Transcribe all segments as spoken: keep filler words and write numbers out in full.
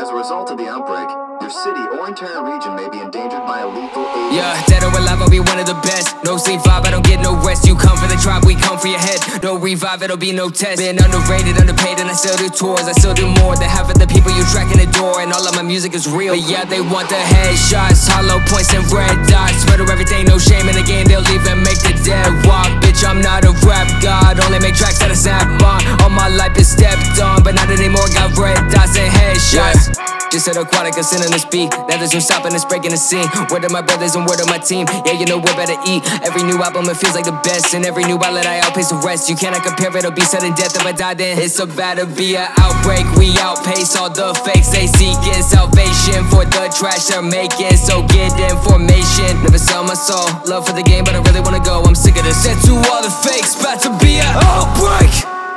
As a result of the outbreak, your city or entire region may be endangered by a lethal agent. Yeah, dead or alive, I'll be one of the best. No sleep vibe, I don't get no rest. You come for the tribe, we come for your head. No revive, it'll be no test. Been underrated, underpaid, and I still do tours. I still do more than half of the people you track in the door. And all of my music is real, but yeah, they want the headshots, hollow points and red dots. Murder everything, no shame in the game. They'll even make the dead walk. Bitch, I'm not a rap god, only make tracks that I snap on. All my life is stepped on, but not anymore. Got red dots and headshots. Yeah. Just said aquatic, I'm sending the speed. Now there's no stopping, it's breaking the scene. Word of my brothers and word of my team. Yeah, you know we're better eat. Every new album, it feels like the best. And every new outlet, I outpace the rest. You cannot compare it, it'll be sudden death. If I die, then it's about to be an outbreak. We outpace all the fakes. They seeking salvation for the trash they're making. So get in formation. Never sell my soul. Love for the game, but I really wanna go. I'm sick of this. Said to all the fakes, about to be an outbreak.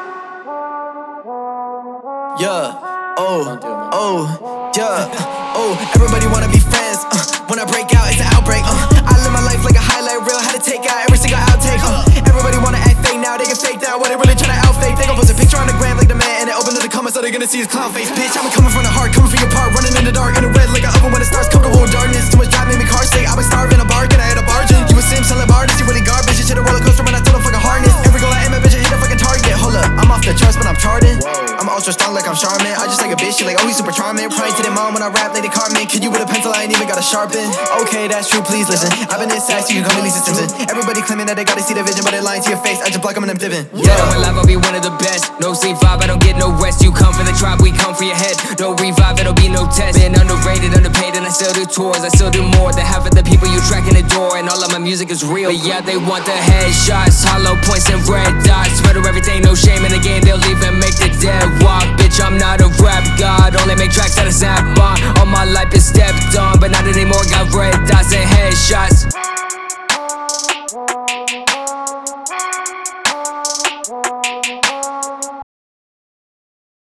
Yeah. Oh, oh, yeah, oh, everybody wanna be friends, uh, when I break out, it's an outbreak, uh, I live my life like a highlight reel, had to take out every single outtake, uh, everybody wanna act fake now, they can fake that, what they really tryna outfake, they gon' post a picture on the gram like the man, and it open to the comments, so they gonna see his clown face, bitch, I'm coming from the heart, coming for your part, running in the dark, in the red like an oven when it starts, comfortable in darkness, too much drive made me car sick, I was starving, a bargain, I had a bargain, you a sim, selling artists, you really garbage, you shit a roller coaster when I told him fucking harness, every goal I aim at, bitch, I hit a fucking target, hold up, I'm off the charts, but I'm charting, I'm ultra strong like I'm Charmin, I just like a bitch, she like, oh, he's super charming. Praying to their mom when I rap, like they caught me. Kid you with a pencil, I ain't even gotta sharpen. Okay, that's true, please listen. I've been this sass, you can call me Lisa Simpson. Everybody claiming that they gotta see the vision, but they're lying to your face. I just block them and I'm dipping. Yeah, dead or alive, I'll be one of the best. No sleep vibe, I don't get no rest. You come for the tribe, we come for your head. No revive, it'll be no test. Been underrated, underpaid, and I still do tours. I still do more than half of the people you track in the door. And all of my music is real, but yeah, they want the headshots, hollow points and red dots. Murder everything, no shame in the game. They'll even make the dead walk. Bitch, I'm not a rap god, only make tracks that I snap on. All my life is stepped on, but not anymore. Got red dots and headshots.